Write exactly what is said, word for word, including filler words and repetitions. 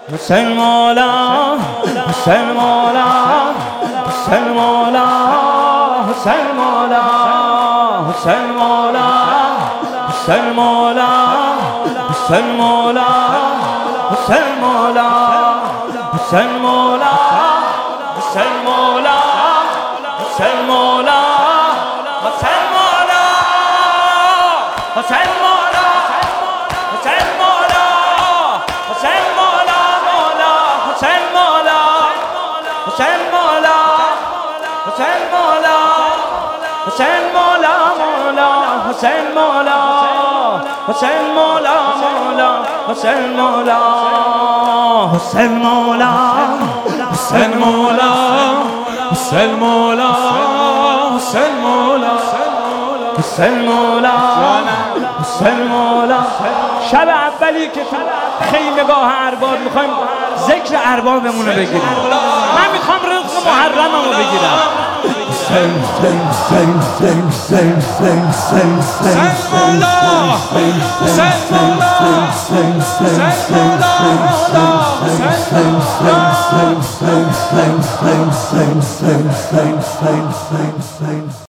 حسین مولا حسین مولا حسین مولا حسین مولا حسین مولا حسین مولا حسین مولا حسین مولا حسین مولا حسین مولا حسین مولا حسین مولا حسین مولا حسین مولا حسین مولا مولا حسین مولا حسین مولا حسین مولا حسین مولا مولا حسین مولا حسین مولا مولا حسین مولا حسین مولا حسین مولا حسین مولا حسین مولا حسین مولا حسین مولا. شب اولی که تو خیمگاه ارباب میخوایم ذکر اربابمون رو بگیریم، من میخوام رزق محرممو بگیرم. حسین حسین حسین حسین حسین حسین حسین حسین مولا حسین مولا حسین مولا مولا حسین حسین حسین حسین حسین حسین حسین حسین حسین حسین.